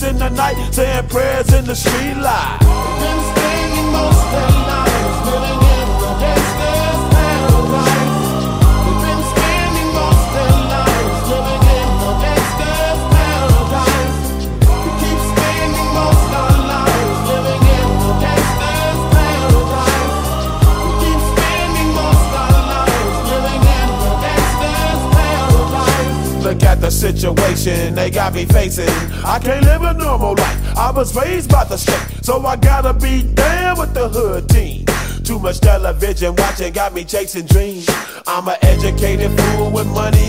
in the night, saying prayers in the street light. Been spending most of their lives living in the gangster's paradise. They've been spending most of their lives living in the gangster's paradise. We keep spending most of our lives living in the gangster's paradise. We keep spending most of our lives living in the gangster's paradise. Look at the situation they got me facing. I can't live a normal life. I was raised by the state, so I gotta be down with the hood team. Too much television watching got me chasing dreams. I'm an educated fool with money